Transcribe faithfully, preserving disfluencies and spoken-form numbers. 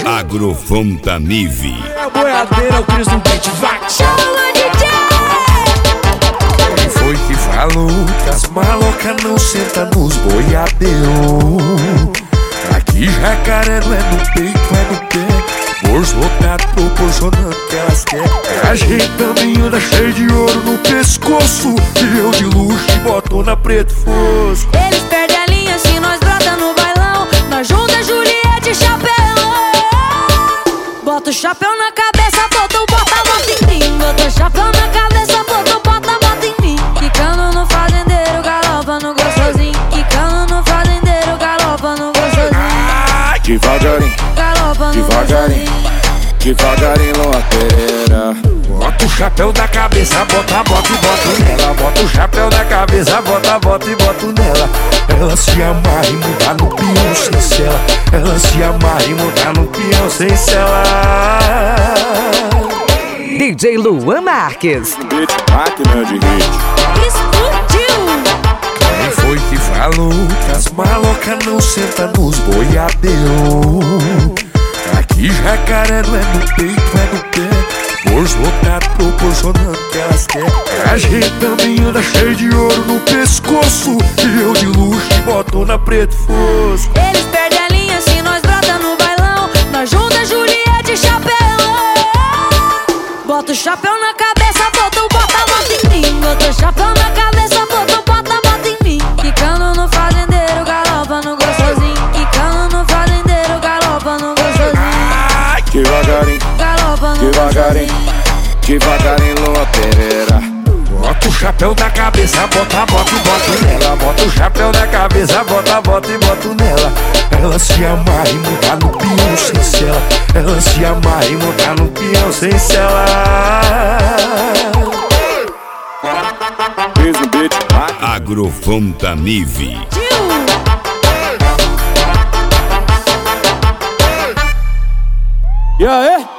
Agrofontanive. É a boiadeira, o Cris no beat, vai! Chama D J! Quem foi que falou que as malocas não sentam nos boiadeiros? Aqui jacaré não é no peito, é no pé. Bolso lotado proporcionando que elas querem. A gente também anda cheio de ouro no pescoço, e eu de luxo e botona preto fosco. Eles perdem a linha se nós brota no bailão. Nós junta Juliette e chapéu. Bota o chapéu na cabeça, bota o bota, bota em mim. Bota o chapéu na cabeça, bota o bota, bota em mim. Quicando no fazendeiro, galopa no gostosinho. Quicando no fazendeiro, galopa no gostosinho. Ah, devagarinho, Galopa no devagarinho, gostosinho. devagarinho, loteira. Bota o chapéu da cabeça, bota, bota e bota nela. Bota o chapéu da cabeça, bota, bota e bota nela. Ela se amarra e muda no peão sem cela. Ela se amarra e muda no peão sem cela. D J Luan Marques. Máquina de hit. Explodiu! Quem foi que falou que as malocas não sentam nos boiadeiros? Aqui jacaré não é no peito, é no pé. Bolso lotado proporcionando que elas querem. A gente também anda cheio de ouro no pescoço, e eu de luxo e botona preto fosco. Eles perdem a linha se nós brota no bailão. Nós junta Juliette e chapéu. Bota o chapéu na cabeça, bota o bota, bota em mim. Bota o chapéu na cabeça, bota o bota, bota em mim. Quicando no fazendeiro, galopa no gostosinho. Quicando no fazendeiro, galopa no gostosinho. Ah, devagarinho, Galopa no devagarinho, gostosinho. devagarinho, loteira. Bota o chapéu da cabeça, bota, bota e bota nela. Bota o chapéu da cabeça, bota, bota e bota nela. Ela se amarra e muda no peão sem cela. Ela se amarra e muda no peão sem cela. Agrofontanive. E aí?